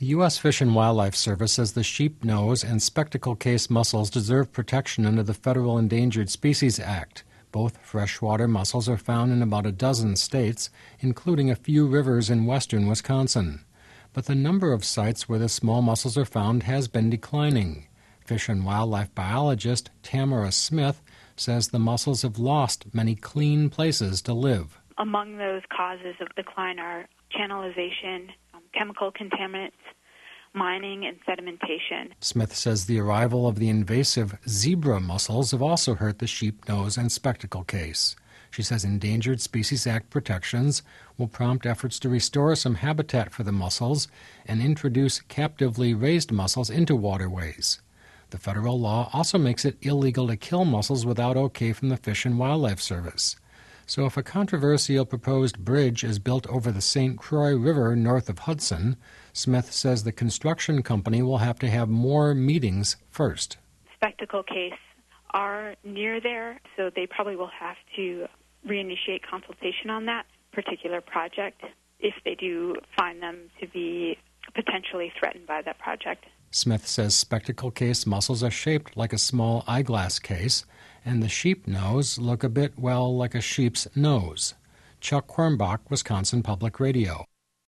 The U.S. Fish and Wildlife Service says the sheep nose and spectacle case mussels deserve protection under the Federal Endangered Species Act. Both freshwater mussels are found in about a dozen states, including a few rivers in western Wisconsin. But the number of sites where the small mussels are found has been declining. Fish and wildlife biologist Tamara Smith says the mussels have lost many clean places to live. Among those causes of decline are channelization, chemical contaminants, mining, and sedimentation. Smith says the arrival of the invasive zebra mussels have also hurt the sheep nose and spectacle case. She says Endangered Species Act protections will prompt efforts to restore some habitat for the mussels and introduce captively raised mussels into waterways. The federal law also makes it illegal to kill mussels without okay from the Fish and Wildlife Service. So if a controversial proposed bridge is built over the St. Croix River north of Hudson, Smith says the construction company will have to have more meetings first. Spectacle case are near there, so they probably will have to reinitiate consultation on that particular project if they do find them to be potentially threatened by that project. Smith says spectacle case mussels are shaped like a small eyeglass case, and the sheep nose look a bit, like a sheep's nose. Chuck Quirmbach, Wisconsin Public Radio.